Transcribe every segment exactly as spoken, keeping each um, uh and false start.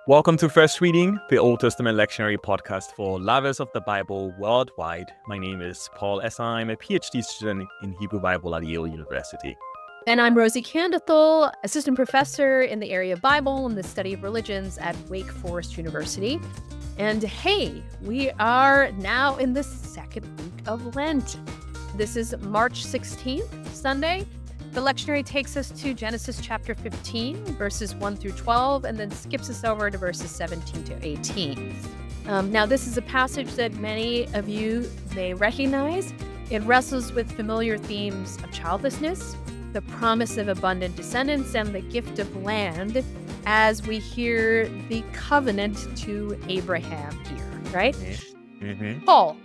Welcome to First Reading, the Old Testament lectionary podcast for lovers of the Bible worldwide. My name is Paul Essa. I'm a PhD student in Hebrew Bible at Yale University. And I'm Rosie Candathel, assistant professor in the area of Bible and the study of religions at Wake Forest University. And hey, we are now in the second week of Lent. This is March sixteenth, Sunday. The lectionary takes us to Genesis chapter fifteen, verses one through twelve, and then skips us over to verses seventeen to eighteen. Um, now, this is a passage that many of you may recognize. It wrestles with familiar themes of childlessness, the promise of abundant descendants, and the gift of land as we hear the covenant to Abraham here, right? Mm-hmm. Paul,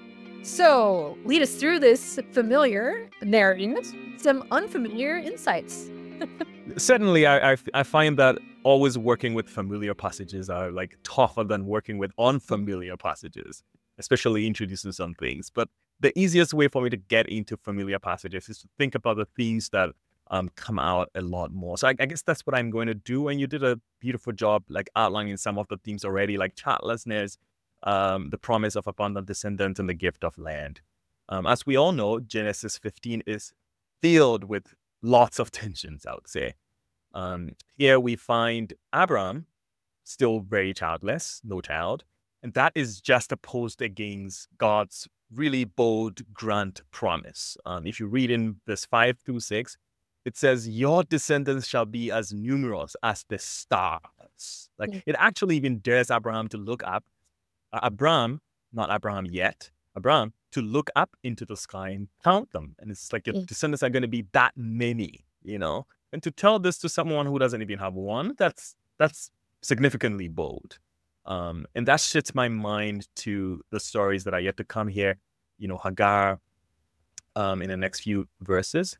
so lead us through this familiar narrative, some unfamiliar insights. Certainly, I, I I find that always working with familiar passages are like tougher than working with unfamiliar passages, especially introducing some things. But the easiest way for me to get into familiar passages is to think about the themes that um come out a lot more. So I, I guess that's what I'm going to do. And you did a beautiful job like outlining some of the themes already, like childlessness, um, the promise of abundant descendants, and the gift of land. Um, as we all know, Genesis fifteen is filled with lots of tensions, I would say. Um, here we find Abraham still very childless, no child. And that is just opposed against God's really bold, grand promise. Um, if you read in verse five through six, it says, your descendants shall be as numerous as the stars. Like Mm. it actually even dares Abraham to look up. Uh, Abraham, not Abraham yet, Abraham, to look up into the sky and count them. And it's like your Mm. descendants are going to be that many, you know? And to tell this to someone who doesn't even have one, that's that's significantly bold. Um, and that shifts my mind to the stories that are yet to come here, you know, Hagar um, in the next few verses.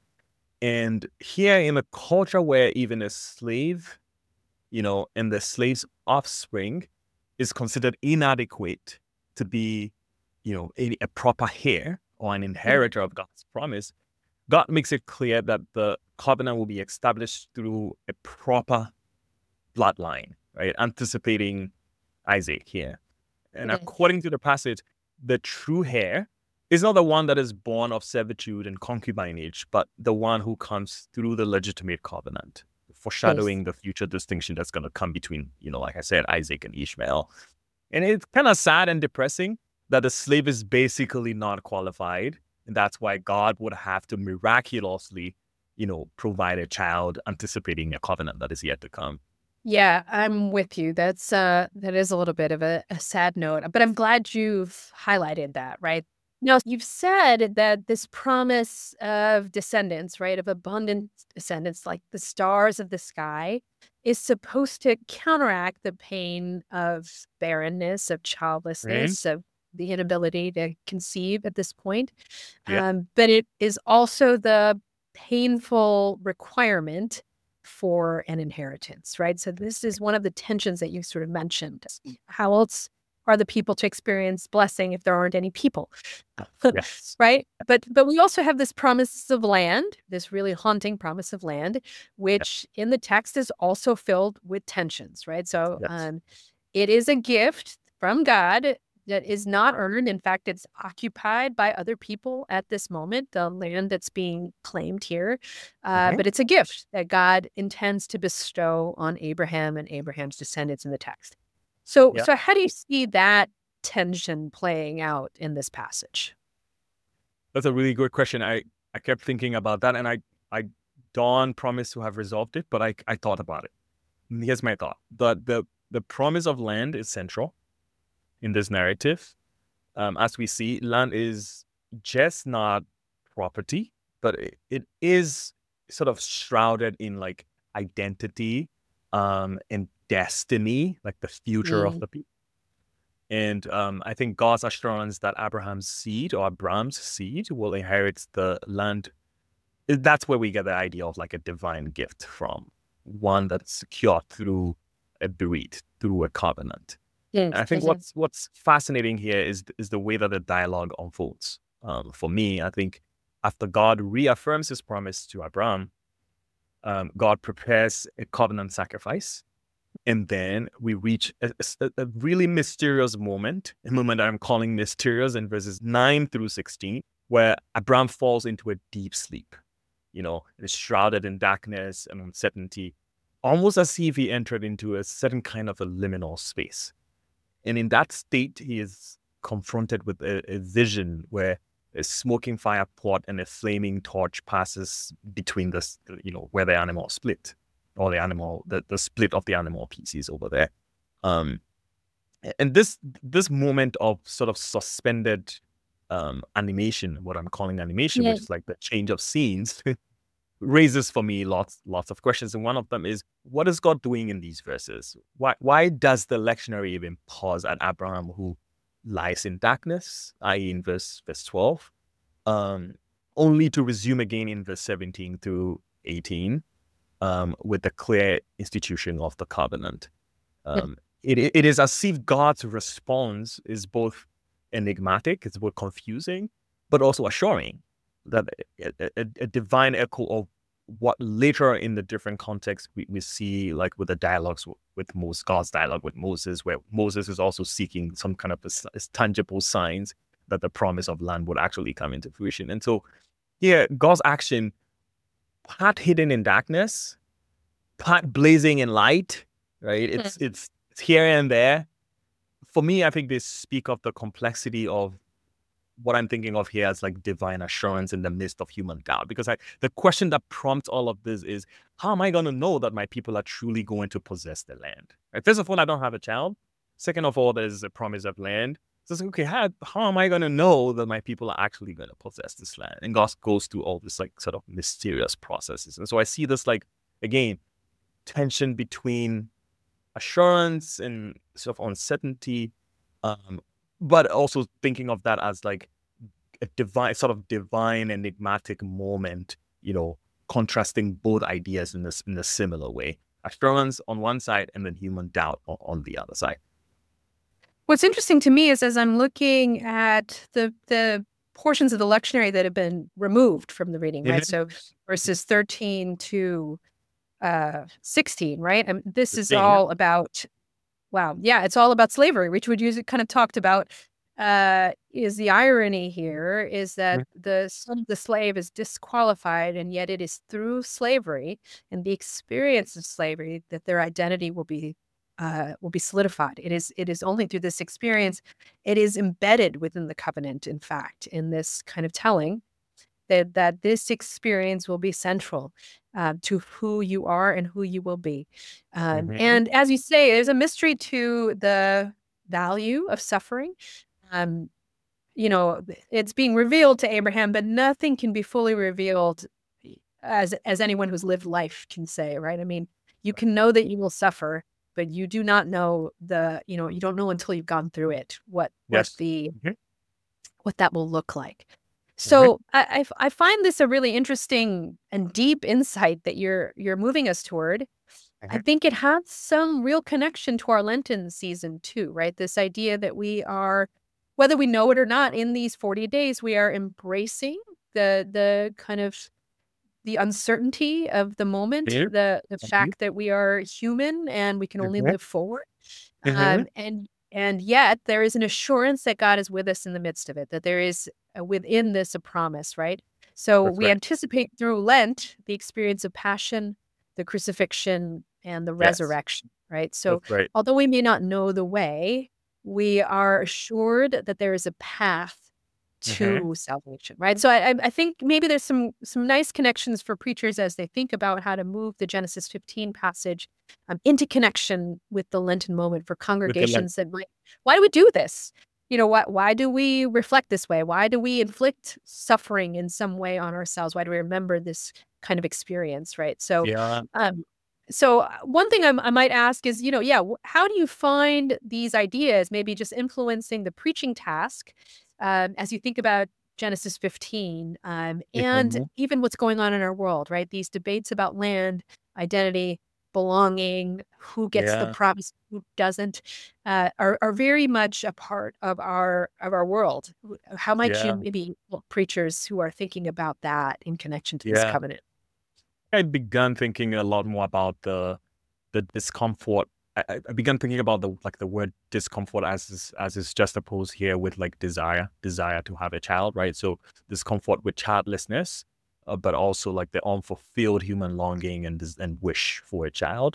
And here in a culture where even a slave, you know, and the slave's offspring is considered inadequate to be, you know, a, a proper heir or an inheritor of God's promise, God makes it clear that the covenant will be established through a proper bloodline, right? Anticipating Isaac here. And Mhm. according to the passage, the true heir is not the one that is born of servitude and concubinage, but the one who comes through the legitimate covenant, foreshadowing the future distinction that's going to come between, you know, like I said, Isaac and Ishmael. And it's kind of sad and depressing that the slave is basically not qualified. And that's why God would have to miraculously, you know, provide a child anticipating a covenant that is yet to come. Yeah, I'm with you. That's uh that is a little bit of a, a sad note, but I'm glad you've highlighted that, right? Now, you've said that this promise of descendants, right, of abundant descendants like the stars of the sky, is supposed to counteract the pain of barrenness, of childlessness, of the inability to conceive at this point. Yeah. Um, but it is also the painful requirement for an inheritance, right? So this is one of the tensions that you sort of mentioned. How else are the people to experience blessing if there aren't any people? Yes. Right? But but we also have this promise of land, this really haunting promise of land, which in the text is also filled with tensions, right? So Yes. um, it is a gift from God that is not earned. In fact, it's occupied by other people at this moment, the land that's being claimed here. Uh, Mhm. But it's a gift that God intends to bestow on Abraham and Abraham's descendants in the text. So, Yeah. so how do you see that tension playing out in this passage? That's a really good question. I, I kept thinking about that, and I, I don't promise to have resolved it, but I, I thought about it. And here's my thought. The, the, the promise of land is central in this narrative. Um, as we see, land is just not property, but it, it is sort of shrouded in like identity um, and destiny, like the future of Mm. the people. And um, I think God's assurance that Abraham's seed or Abraham's seed will inherit the land, that's where we get the idea of like a divine gift from, one that's secured through a bereaved, through a covenant. Yes. And I think Mhm. what's what's fascinating here is is the way that the dialogue unfolds. Um, for me, I think after God reaffirms his promise to Abraham, um, God prepares a covenant sacrifice. And then we reach a, a, a really mysterious moment, a moment I'm calling mysterious in verses nine through sixteen, where Abraham falls into a deep sleep. You know, is shrouded in darkness and uncertainty, almost as if he entered into a certain kind of a liminal space. And in that state, he is confronted with a, a vision where a smoking fire pot and a flaming torch passes between the, you know, where the animal split, or the animal, the, the split of the animal pieces over there. Um, and this this moment of sort of suspended um, animation, what I'm calling animation, Yeah. which is like the change of scenes, raises for me lots lots of questions. And one of them is, what is God doing in these verses? Why why does the lectionary even pause at Abraham, who lies in darkness, that is in verse verse twelve, um, only to resume again in verse seventeen through eighteen, um, with the clear institution of the covenant. Um, it, it is as if God's response is both enigmatic, it's both confusing, but also assuring, that a, a, a divine echo of what later in the different contexts we, we see, like with the dialogues with, with Moses, God's dialogue with Moses, where Moses is also seeking some kind of a, a tangible signs that the promise of land would actually come into fruition. And so, yeah, God's action, part hidden in darkness, part blazing in light, right? It's Hmm. it's it's here and there. For me, I think they speak of the complexity of what I'm thinking of here as like divine assurance in the midst of human doubt. Because I, the question that prompts all of this is, how am I going to know that my people are truly going to possess the land? Right? First of all, I don't have a child. Second of all, there's a promise of land. So it's like, okay, how, how am I going to know that my people are actually going to possess this land? And God goes through all this like sort of mysterious processes. And so I see this like, again, tension between assurance and sort of uncertainty, um, but also thinking of that as like a divine, sort of divine enigmatic moment, you know, contrasting both ideas in this in a similar way. Assurance on one side and then human doubt on, on the other side. What's interesting to me is, as I'm looking at the the portions of the lectionary that have been removed from the reading, right? Mm-hmm. So verses thirteen to uh, sixteen, right? And this is Thing, yeah. all about, wow, yeah, it's all about slavery, which would use it kind of talked about. Uh, is the irony here is that the son of the slave is disqualified, and yet it is through slavery and the experience of slavery that their identity will be uh, will be solidified. It is it is only through this experience. It is embedded within the covenant, in fact, in this kind of telling that that this experience will be central uh, to who you are and who you will be. Um, Mm-hmm. and as you say, there's a mystery to the value of suffering. Um, you know, it's being revealed to Abraham, but nothing can be fully revealed as as anyone who's lived life can say, right? I mean, you can know that you will suffer, but you do not know the, you know, you don't know until you've gone through it what what Yes. the Mm-hmm. what that will look like. Mm-hmm. So I, I I find this a really interesting and deep insight that you're you're moving us toward. I Mm-hmm. think it has some real connection to our Lenten season too, right? This idea that we are, whether we know it or not, in these forty days, we are embracing the the kind of the uncertainty of the moment, Yeah. the the Mm-hmm. fact that we are human and we can only Mm-hmm. live forward. Mm-hmm. Um, and and yet there is an assurance that God is with us in the midst of it, that there is uh, within this a promise, right? So That's we right. anticipate through Lent the experience of passion, the crucifixion, and the Yes. resurrection, right? So That's right. although we may not know the way, we are assured that there is a path Mm-hmm. to salvation, right? So I, I I think maybe there's some some nice connections for preachers as they think about how to move the Genesis fifteen passage um, into connection with the Lenten moment for With the lens. congregations that might, why do we do this? You know, why why do we reflect this way? Why do we inflict suffering in some way on ourselves? Why do we remember this kind of experience, right? So, Yeah. um, so uh, one thing I'm, I might ask is, you know, yeah, wh- how do you find these ideas maybe just influencing the preaching task um, as you think about Genesis fifteen um, and Mm-hmm. even what's going on in our world, right? These debates about land, identity, belonging, who gets the Yeah. promise, who doesn't, uh, are are very much a part of our of our world. How might you Yeah. maybe help preachers who are thinking about that in connection to this Yeah. covenant? I began thinking a lot more about the the discomfort I, I began thinking about the like the word discomfort as is, as is juxtaposed here with like desire, desire to have a child, right? So discomfort with childlessness, uh, but also like the unfulfilled human longing and des- and wish for a child.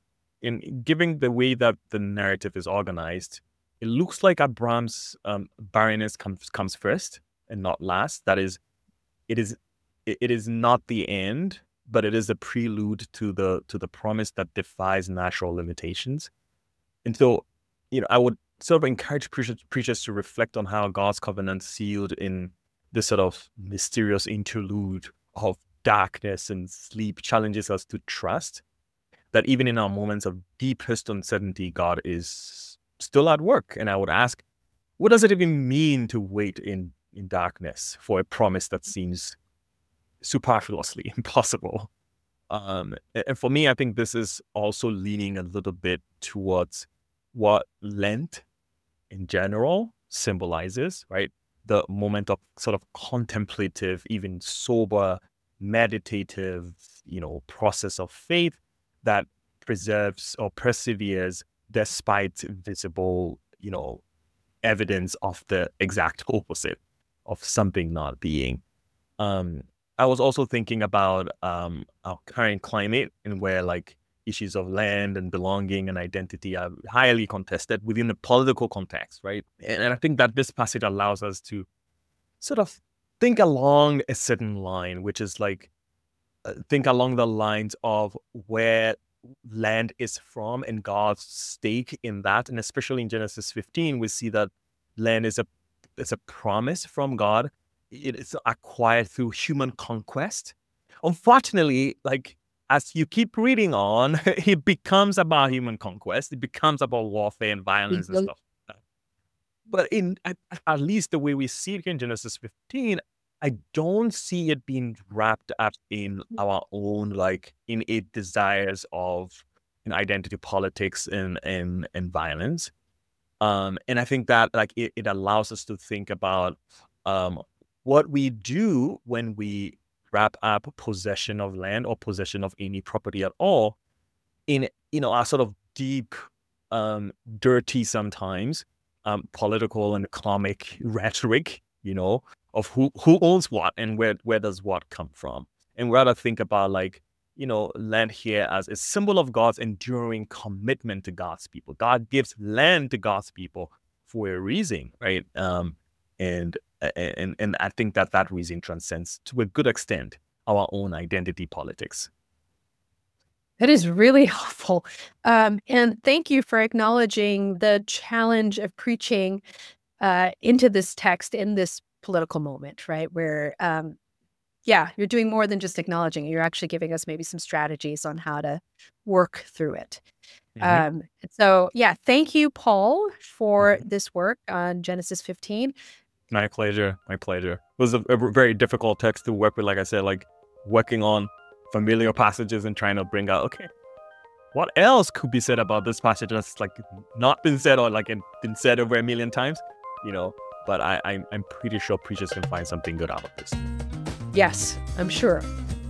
In giving the way that the narrative is organized, it looks like Abraham's um, barrenness comes comes first and not last. That is, it is it, it is not the end, but it is a prelude to the to the promise that defies natural limitations. And so, you know, I would sort of encourage preachers, preachers to reflect on how God's covenant sealed in this sort of mysterious interlude of darkness and sleep challenges us to trust that even in our moments of deepest uncertainty, God is still at work. And I would ask, what does it even mean to wait in, in darkness for a promise that seems superfluously impossible? Um, and for me, I think this is also leaning a little bit towards what Lent in general symbolizes, right? The moment of sort of contemplative, even sober, meditative, you know, process of faith that preserves or perseveres despite visible, you know, evidence of the exact opposite of something not being. Um, I was also thinking about um, our current climate and where like issues of land and belonging and identity are highly contested within a political context, right? And, and I think that this passage allows us to sort of think along a certain line, which is like, uh, think along the lines of where land is from and God's stake in that. And especially in Genesis fifteen, we see that land is a it's a promise from God. It is acquired through human conquest. Unfortunately, like as you keep reading on, it becomes about human conquest. It becomes about warfare and violence and stuff like that. But in at, at least the way we see it in Genesis fifteen, I don't see it being wrapped up in our own like innate desires of in identity politics and and and violence. Um, and I think that like it, it allows us to think about um, what we do when we wrap up possession of land or possession of any property at all in, you know, our sort of deep, um, dirty sometimes um, political and economic rhetoric, you know, of who, who owns what and where, where does what come from. And we rather think about like, you know, land here as a symbol of God's enduring commitment to God's people. God gives land to God's people for a reason, right? Um, and and and I think that that reason transcends to a good extent our own identity politics. That is really helpful. Um, and thank you for acknowledging the challenge of preaching uh, into this text in this political moment, right? Where, um, yeah, you're doing more than just acknowledging it. You're actually giving us maybe some strategies on how to work through it. Mm-hmm. Um, so, yeah, thank you, Paul, for mm-hmm. this work on Genesis fifteen. My pleasure. My pleasure. It was a, a very difficult text to work with. Like I said, like working on familiar passages and trying to bring out, okay, what else could be said about this passage that's like not been said or like been said over a million times, you know? But I, I I'm pretty sure preachers can find something good out of this. Yes, I'm sure.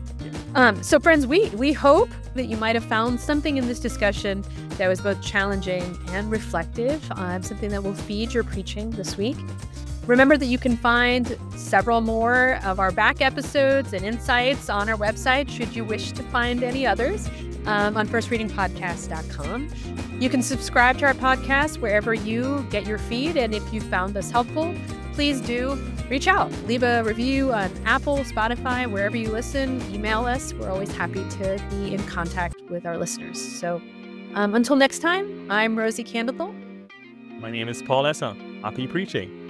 Um, so friends, we, we hope that you might have found something in this discussion that was both challenging and reflective, um, something that will feed your preaching this week. Remember that you can find several more of our back episodes and insights on our website, should you wish to find any others, um, on first reading podcast dot com. You can subscribe to our podcast wherever you get your feed, and if you found this helpful, please do reach out. Leave a review on Apple, Spotify, wherever you listen. Email us. We're always happy to be in contact with our listeners. So um, until next time, I'm Rosie Candethal. My name is Paul Essa. Happy preaching.